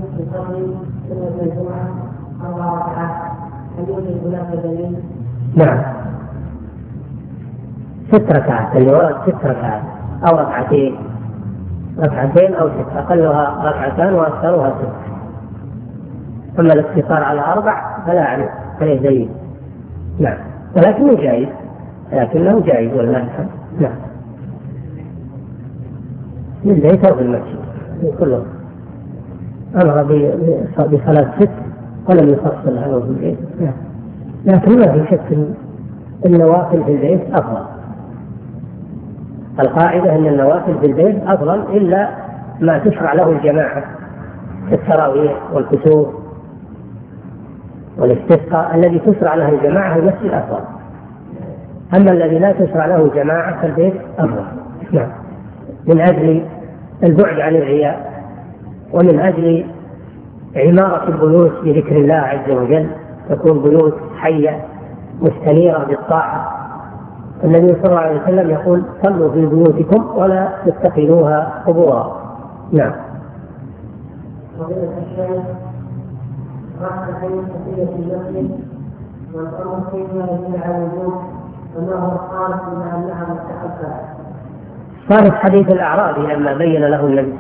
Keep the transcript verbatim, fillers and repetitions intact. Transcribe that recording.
يصلي سنة الجمعة أربع ركعات هل يوجد هناك دليل؟ نعم، ست ركعات اللي ورد ست ركعات أو ركعتين ركعتين أو ست، أقلها ركعتان وأكثرها ست. أما الاقتصار على أربع فلا أعرف فليس جيد. نعم، ولكنه جائز، لكنه جائز والله. نعم، ليس في المسجد كله أمر بصلاة ست ولم يفصل عنه في البيت. نعم، لكن ما في شك النوافل في البيت أفضل. القاعدة أن النوافل في البيت أفضل إلا ما تشرع له الجماعة التراويح والكسوف والاستسقاء الذي تشرع له الجماعة المسجد أفضل، أما الذي لا تشرع له جماعة فالبيت أفضل. نعم، من أجل البعد عن الرياء ومن أجل عمارة البيوت بذكر الله عز وجل، تكون بيوت حية مستنيرة بالطاعة. النبي صلى الله عليه وسلم يقول صلوا في بيوتكم ولا تتخذوها قبورا. نعم. ركعتين تحية المسجد والأمر فيما يدل على الوجوب وما هو الصالح بما أنها مستحبة. صار حديث الأعرابي لما بين له النبي